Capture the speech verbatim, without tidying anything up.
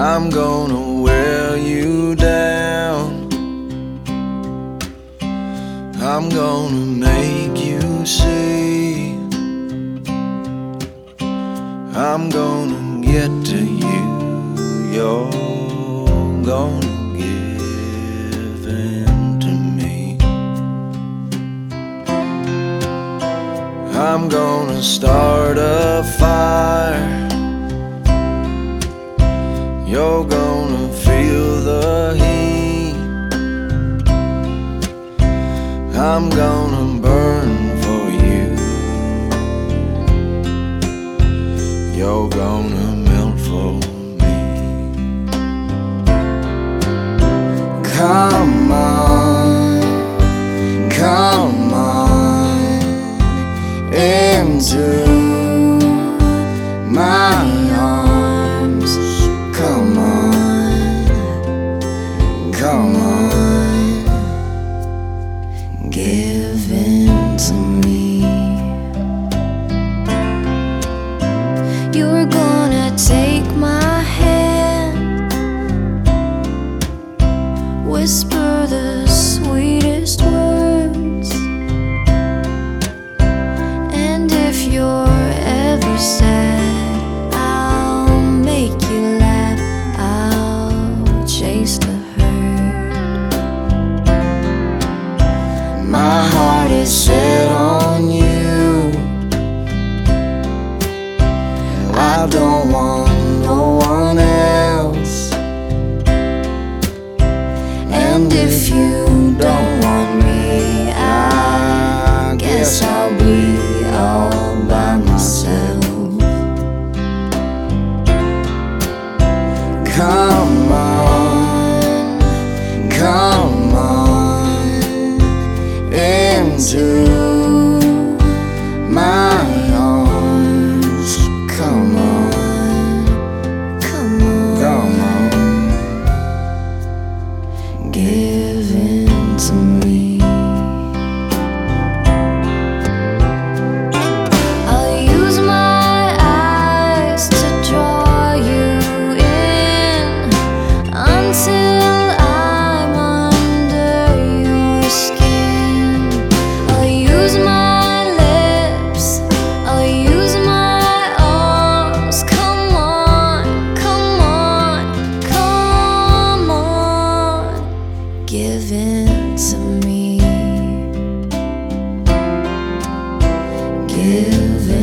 I'm gonna wear you down. I'm gonna make you see. I'm gonna get to you. You're gonna give in to me. I'm gonna start a fire. You're gonna feel the heat. I'm gonna burn for you. You're gonna melt for me. Come on, come on into my arms. Come on, come on, give in to me. You're gonna take my hand, whisper the sweetest words, and if you're ever sad, I'll make you laugh. I'll chase the hurt. My heart is set on you. I don't want no one else. And if you don't want me, I guess I'll be all by myself. Come on, come on into my arms. Come on, Come on, come on, give in to me. I'll use my eyes to draw you in until I'm under your skin. I'll use my lips, I'll use my arms. Come on, come on, come on, give in to me. Give in.